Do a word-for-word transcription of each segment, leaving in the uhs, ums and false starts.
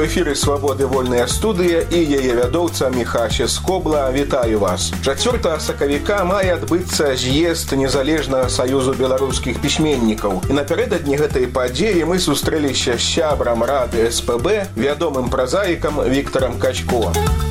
эфіры «Свабоды вольная студыя» і яе вядоўца Міхася Скобла. Вітаю вас. чацвёртага сакавіка мае адбыцца з'езд Незалежнага саюзу беларускіх пісьменнікаў. І напярэдадні гэтай падзеі мы сустрэліся з сябрам рады эс пэ бэ, вядомым празаікам Віктарам Качко.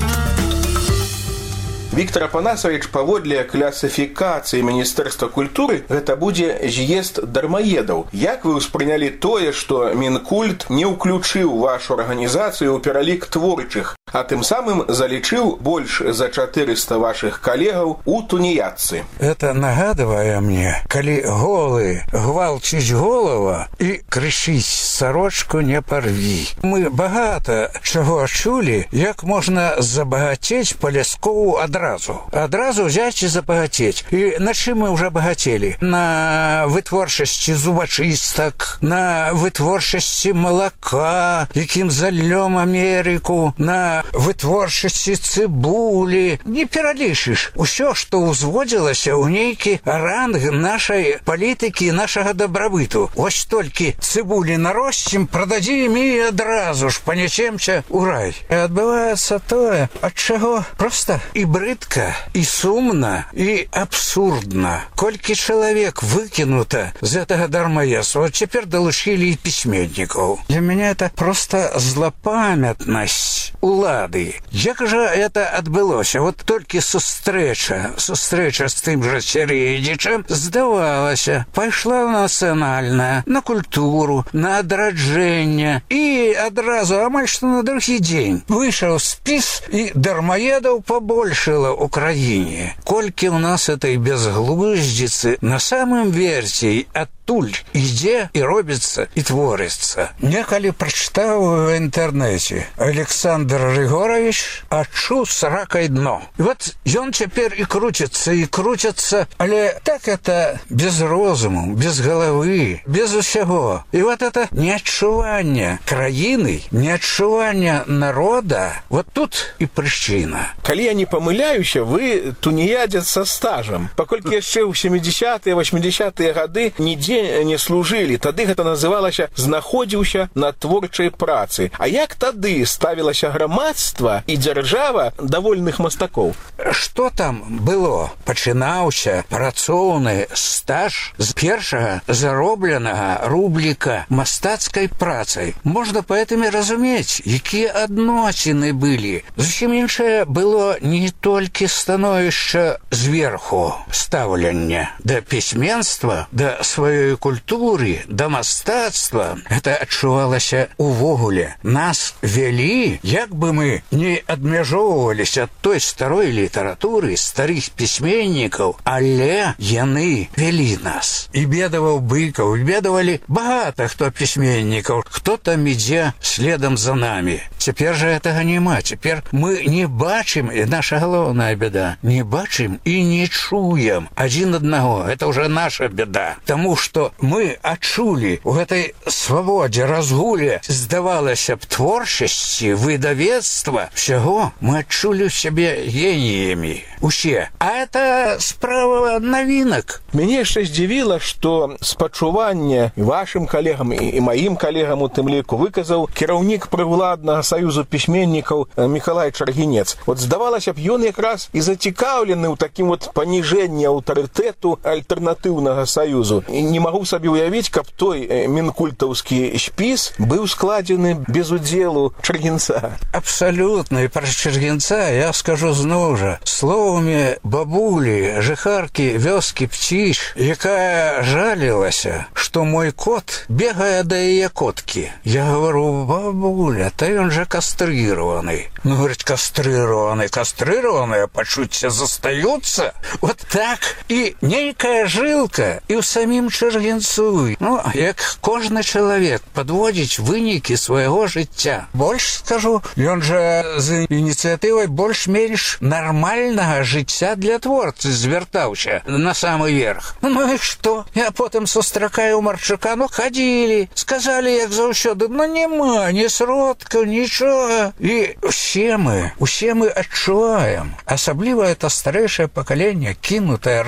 Віктар Апанасавіч, паводле класіфікацыі Міністэрства культуры, гэта будзе з'езд дармаедаў. Як вы ўспрынялі тое, што Мінкульт не ўключыў вашу арганізацыю ў пералік творчых, а тым самым залічыў больш за чатырыста вашых калегаў у туніядцы? Это нагадывае мне, калі голы гвалчыць голава і крышыць сарочку не парві. Мы багата чаго чулі, як можна забагацець па-ляскову адразу. Адразу взять и забагацець. І на чым мы ўжо багацелі? На вытворчасці зубачыстак, на вытворчасці малака, якім зальём Амерыку, на вытворчасці цыбулі. Не пералічыш. Усё, што ўзводзілася ў нейкі ранг нашай палітыкі, нашага дабрабыту. Вось толькі цыбулі наросцім, прададзім і адразу ж панясемся ў рай. І адбываецца тое, ад чаго проста і брыдка, і сумна, і абсурдна. Колькі чалавек выкінута з гэтага дармаедства, цяпер далучылі і пісьменнікаў. Для мяне это проста злапамятнасць улады. Як жа это адбылося? Вот толькі сустрэча, сустрэча з тым жа Сярэдзічам, здавалася, пайшла нацыянальная, на культуру, на адраджэнне, і адразу, амаль што на другі дзень, выйшаў спіс, і дармаедаў пабольшала ў краіне. Колькі ў нас этой безглуздзіцы на самым версе адтуль ідзе і робіцца і творыцца. Некалі прачытаў у інтэрнэце Александр Григорович «Адчуў с ракай дно». І вот ён цяпер і круціцца, і круціцца, але так это без розуму, без галавы, без усяго. І вот это неадчуванне краіны, неадчуванне народа, вот тут і прычына. Калі я не памыляюся, вы туніядзец са стажам. Паколькі яшчэ ў сямідзясятыя, васьмідзясятыя гады нідзе не служылі, тады гэта называлася «знаходзіўся на творчай працы». А як тады ставілася грамадства і дзяржава да вольных мастакоў? Што там было? Пачынаўся працоўны стаж з першага заробленага рубліка мастацкай працай. Можна паэтамі разумець, якія адносіны былі. Зусім іншае было не толькі становішча зверху стаўлення да пісьменства, да сваёй культуры, да мастацтва. Это адчувалася увогуле. Нас вялі, як бы мы не адмяжоўваліся ад той старой літаратуры, старых пісьменнікаў, але яны вялі нас. І бедаваў Быкаў, бедавалі багата хто пісьменнікаў, хто там ідзе следам за намі. Цяпер жа гэтага няма. Цяпер мы не бачым, і наша галоўная беда, не бачым і не чуем адзін аднаго. Это ўжо наша беда. Таму што мы адчулі у гэтай свабодзе, разгуле, здавалася б, творчасці, выдавецтва, всяго мы адчулі сябе геніямі. Усе. А это справа навінак. Мяне яшчэ здзівіла, што спачуванне вашым калегам і маім калегам у тым ліку выказаў кіраўнік прыўладнага саюзу пісьменнікаў Мікалай Чаргінец. Вот здавалася б, ён якраз і зацікаўлены ў такім вот паніжэнні аўтарытэту альтэрнатыўнага саюзу. І не магу сабе ўявіць, каб той мінкультаўскі спіс быў складзены без удзелу Чаргінца. Абсалютна. І пра Чаргінца я скажу зноў жа словамі бабулі, жыхаркі вёскі Пціш, якая жалілася, што мой кот бегае да яе коткі. Я говорю: бабуля, та ён жа кастрыраваны. Ну, говорит, кастрыраваны, кастрыраваныя пачуцці застаюцца. Вот так. І нейкая жылка і ў самім Чаргінцу. Ну, як кожны чалавек падводзіць вынікі свайго жыцця. Больш скажу, ён жа з ініцыятывай больш-менш нармальнага жыцця для творцы звяртаўся на самы верх. Ну і што? Я потым сустракаю Марчука, ну хадзілі, сказалі, як заўсёды, ну няма ні сродкаў, нічога. І усе мы, усе мы адчуваем. Асабліва это старэйшае пакаленне, кінутае,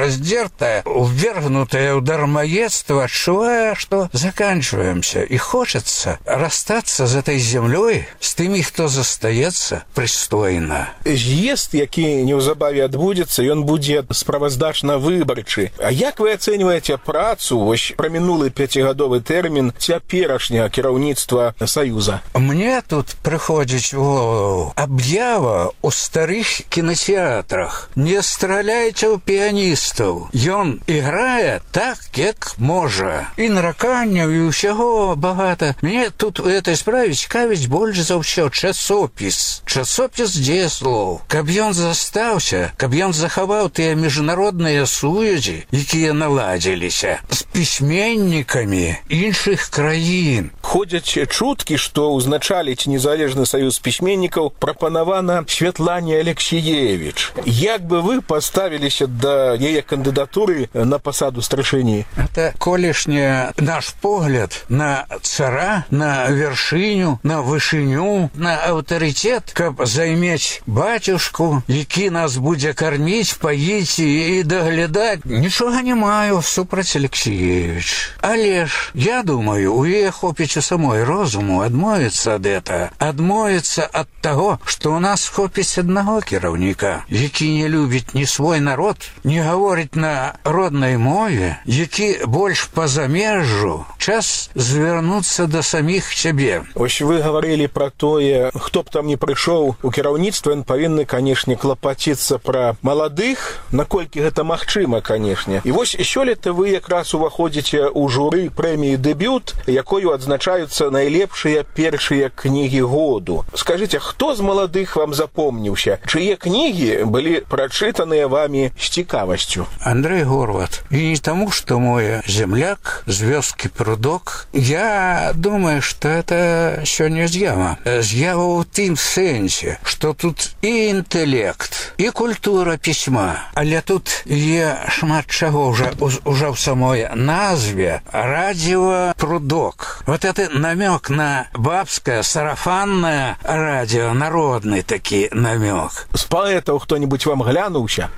раздертая, ввергнутая в дармоедство, отчувая, что заканчиваемся. И хочется расстаться с этой землей, с теми, кто застаецца пристойно. З'езд, які неўзабаве адбудзецца, ён будзе справаздачна выбарчы. А як вы ацэньваеце працу, вось пра мінулы пяцігадовы тэрмін цяперашняга кіраўніцтва Саюза? Мне тут прыходзіць у голову аб'ява ў старых кінотеатрах. Не страляйце ў піяністаў. Ён іграе так, як можа. І нараканняў, і ўсяго багата. Мне тут у этой справе цікавіць больш за ўсё часопіс. Часопіс дзеяслоў. Каб ён застаўся, каб ён захаваў тыя міжнародныя сувязі, якія наладзіліся з пісьменнікамі іншых краін. Ходзяць чуткі, што ўзначаліць незалежны саюз пісьменнікаў прапанавана Святлане Алексеевич. Як бы вы паставіліся да яе кандыдатуры на пасаду старшыні? Это колішні наш погляд на цара, на вяршыню, на вышыню, на аўтарытэт, каб займець бацюшку, які нас будзе карміць, паіць і даглядаць. Нічога не маю супраць Алексеевич. Але ж, я думаю, у яе хопіць у самой розуму адмовіцца ад этого, адмовіцца ад таго, што ў нас хопіць аднаго кіраўніка, які не любіць ні свой народ, не гаворыць на роднай мове, які больш па замежжу, час звярнуцца да саміх сябе. Ось вы гаварылі пра тое, хто б там не прыйшоў у кіраўніцтва, ён павінны, канешне, клапаціцца пра маладых, наколькі гэта магчыма, канешне. І вось сёлета вы якраз уваходзіце ў журы прэміі «Дэбют», якою адзначаюцца найлепшыя першыя кнігі году. Скажыце, хто з маладых вам запомніўся? Чые кнігі былі прачытаныя вамі з цікавасцю? Андрей Горват. И не тому, что мой земляк з вёскі Прудок. Я думаю, что это сёння з'ява. З'ява ў тым сэнсе, что тут і інтэлект, і культура пісьма. Але тут є шмат чаго уже, уже в самой назве. Радио Прудок. Вот это намек на бабское, сарафанное радио, народный таки намек. З паэтаў кто-нибудь вам глянуўся?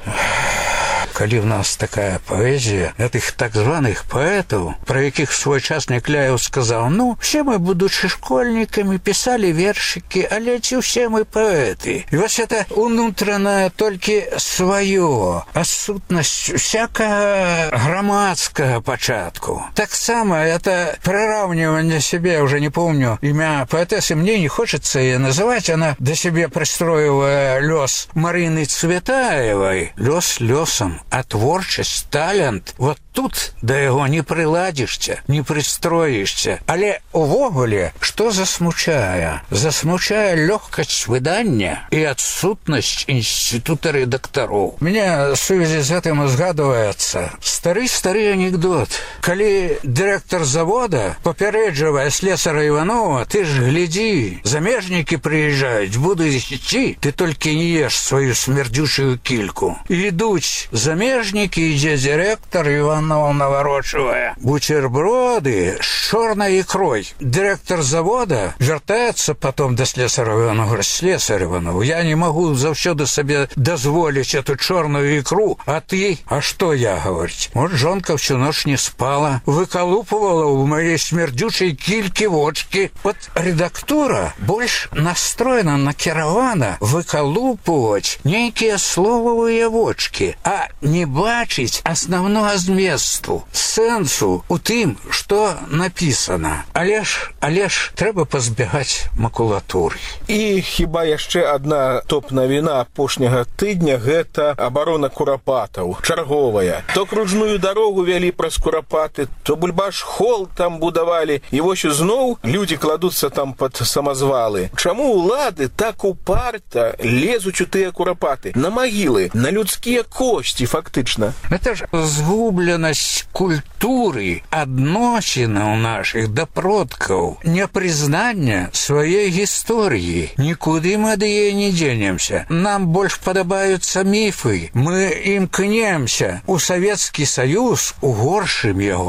Калі ў нас такая паэзія, гэтых так званых паэтаў, пра якіх свой час Някляеў сказаў: ну, все мы, будучи школьниками, писали вершики, але ці все мы паэты. І вось это унутранае толькі сваё, а сутнасць всякага грамадскага пачатку. Таксама это прираўніванне себе, уже не помню имя поэтессы, мне не хочется ее называть, она до себе пристроила лёс Марины Цветаевой. Лёс лёсом, а творчасць, талент, вот тут да яго не прыладзішся, не прыстроішся. Але увогуле, што засмучае? Засмучае лёгкасць выдання і адсутнасць інститута рэдактароў. Мне в сувязі з гэтым узгадваецца стары-стары анекдот. Калі дырэктар завода папярэджвае слесара Іванова: ты ж глядзі, замежнікі прыязджаюць, будуць ісці, ты толькі не еш сваю смердзючую кільку. І ідуць замежнікі, ідзе дырэктар Іванов, наворочивая бутерброды с черной икрой. Директор завода вертается потом до слесаря Иванова, говорит: слесарь Иванов, я не могу завсёды себе дозволить эту черную икру, а ты? А что я, говорить? Вот жонка всю ночь не спала, выколупывала в моей смердючей кильке водки. Вот редактура больше настроена, накіравана выколупывать некие слововые водки, а не бачить основного зместу, сэнсу у тым, што напісана. Але ж, але ж трэба пазбягаць макулатуры. І хіба яшчэ адна топ-навіна апошняга тыдня — гэта абарона курапатаў, чарговая. То кружную дарогу вялі праз курапаты, то бульбаш-хол там будавалі, і вось зноў людзі кладуцца там пад самазвалы. Чаму ўлады так упарта лезуць у тыя курапаты? На магілы, на людскія косці, фактычна. Это ж згубленасць культуры, адносінаў нашых да продкаў, непрызнання сваёй гісторыі. Нікуды мы ад яе не дзенемся. Нам больш падабаюцца міфы. Мы імкнемся у Савецкі Саюз, у горшым яго,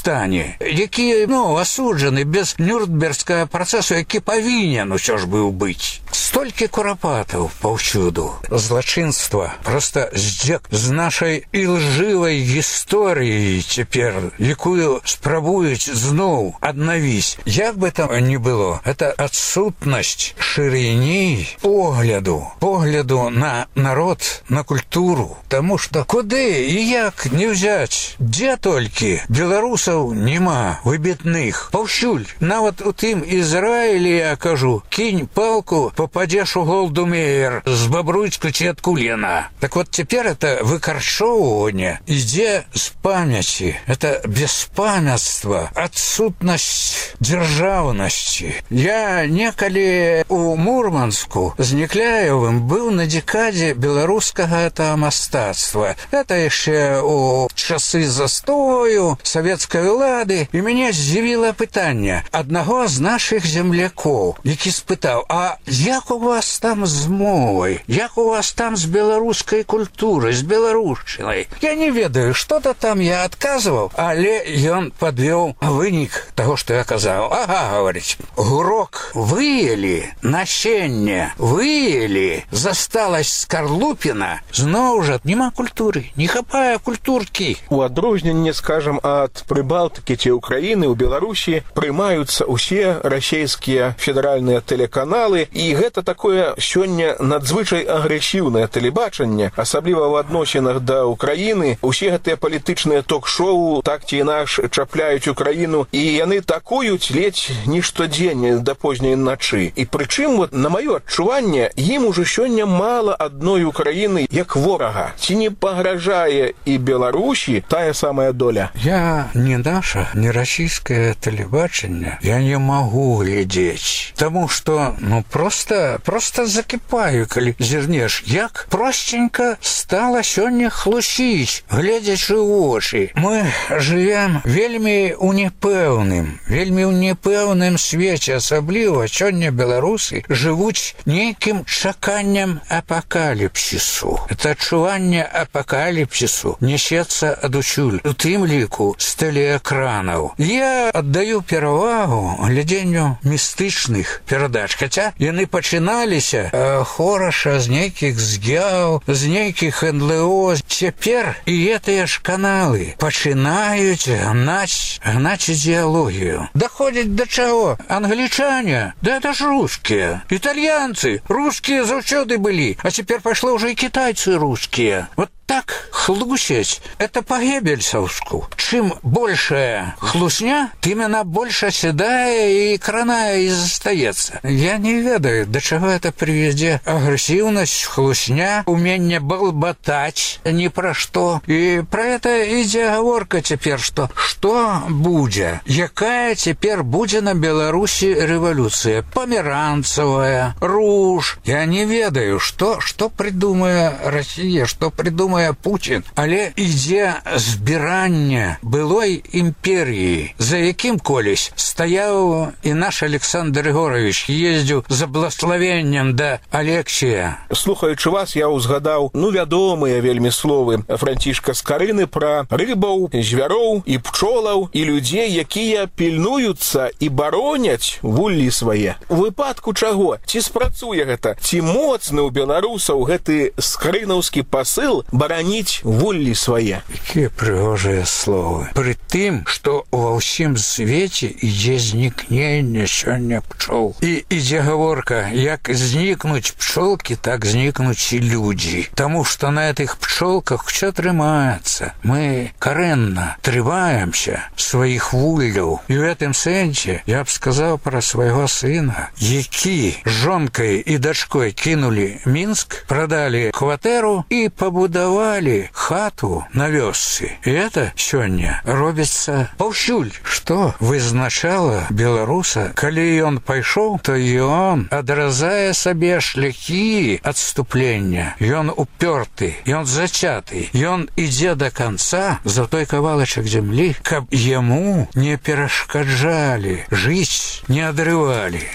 стане, які, ну, асуджаны без нюрнбергскага працэсу, які павінен усё ж быў быць. Столькі курапатаў паўсюду. Злачынства, проста здзек з нашай ілжывай гісторыяй цяпер, якую спрабуюць зноў аднавіць. Як бы там ни было, это адсутнасць шырыні погляду, погляду на народ, на культуру. Таму што куды і як не взяць, дзе толькі беларусаў няма выбітных. Паўсюль, нават у тым Ізраілі, я кажу, кінь палку, попадзеш у Голду-Меер з Бабруйску ці адкуль яна. Так вот, цяпер это выкарчоўванне ідзе з памяці. Это беспамятства, адсутнасць дзяржаўнасці. Я некалі у Мурманску з Некляевым быў на декаде беларускага это мастацтва. Это яшчэ у часы застою савецкай улады, і мяне здзівіла пытанне аднаго з нашых землякоў, які спытаў: а як у вас там з мовай, як у вас там з беларускай культурай, з беларушчынай? Я не ведаю, што-то там я адказваў, але ён падвёў вынік таго, што я казаў. Ага, говорить, гурок выели, насенне выели, засталась скарлупіна, зноў жа няма культуры, не хапае культуркі. У адрозненне, скажам, ад Прыбалтыкі ці Украіны, у Беларусі прымаюцца ўсе расійскія федэральныя тэлеканалы, і гэта такое сёння надзвычай агрэсіўнае тэлебачанне, асабліва ў адносінах да Украіны. Усе гэтыя палітычныя ток-шоу так ці інакш чапляюць Украіну, і яны такуюць ледзь не штодзень да позняй начы. І прычым, вот, на маё адчуванне, ім ужо сёння мала адной Украіны як ворага. Ці не пагражае і Беларусі тая самая доля? Я не наша, не расійскае тэлебачанне, я не магу глядзець, таму што, ну, просто, просто закіпаю, калі зірнеш, як простенька стала сёння хлусіць, гледзячы ў вочы. Мы жывем вельмі ў непэўным, вельмі ў непэўным свеце, асабліва сёння беларусы жывуць нейкім чаканнем апакаліпсісу. Это адчуванне апакаліпсісу несецца адусюль, у тым ліку з тэлеэкранаў. Я аддаю перавагу глядзенню містычных перадач, хаця яны пачыналіся э, хораша з нейкіх з'яў, з нейкіх эн эл о. Цяпер і гэтыя ж каналы пачынаюць гнаць, гнаць ідеалогію. Даходзіць да чаго? Англічане? Да это ж рускія. Італьянцы? Рускія заўсёды былі, а цяпер пайшло ўжо і кітайцы рускія. Вот так хлусяць, это па-геббельсаўску. Чым большая хлусня, тым яна больш аседае і кранае і застаецца. Я не ведаю, да чаго это прывядзе. Агрэсіўнасць, хлусня, уменне балбатаць ні пра што. І пра это ідзе гаворка цяпер, што што будзе? Якая цяпер будзе на Беларусі рэвалюцыя? Памеранцавая, руж. Я не ведаю, што, што прыдумае Расія, што прыдумае Путін, але ідзе збіранне былой імперіі, за якім колісь стаяў і наш Александр Егорович, ездзіў за благословеннем да Алексія. Слухаючы вас, я ўзгадаў, ну, вядомыя вельмі словы Францішка Скарыны пра рыбаў, звяроў і пчолаў і людзей, якія пільнуюцца і бароняць вуллі свае. У выпадку чаго? Ці спрацуе гэта? Ці моцны ў беларусаў гэты скарынаўскі пасыл бараніць вуллі свае? Якія прыгожыя словы. Пры тым, што ва ўсім свеце ідзе знікненне сёння пчол. І ідзе гаворка, як знікнуць пчолкі, так знікнуць і людзі. Таму што на гэтых пчолках усё трымаецца. Мы карэнна трымаемся сваіх вулляў. І ў гэтым сэнсе я б сказаў пра свайго сына, які жонкай і дачкой кінулі Мінск, прадалі кватэру і пабудавалі хату на вёсцы. І это сёння робіцца паўсюль. Што вызначала беларуса? Калі ён пайшоў, то ён адразае сабе шляхі адступлення. Ён упёрты, ён зацяты, ён ідзе да канца за той кавалачак зямлі, каб яму не перашкаджалі жыць, не адрывалі.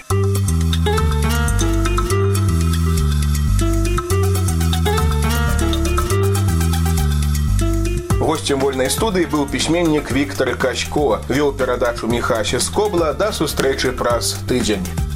Гостем вольнай студыі быў пісьменнік Віктор Касько. Вёў перадачу Міхася Скобла. Да сустрэчы праз тыдзень.